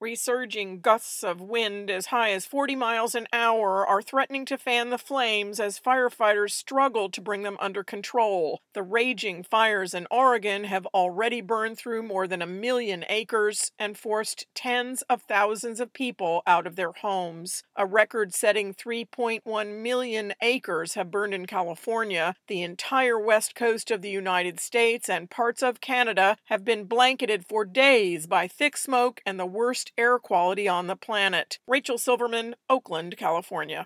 Resurging gusts of wind as high as 40 miles an hour are threatening to fan the flames as firefighters struggle to bring them under control. The raging fires in Oregon have already burned through more than 1 million acres and forced tens of thousands of people out of their homes. A record-setting 3.1 million acres have burned in California. The entire west coast of the United States and parts of Canada have been blanketed for days by thick smoke and the worst air quality on the planet. Rachel Silverman, Oakland, California.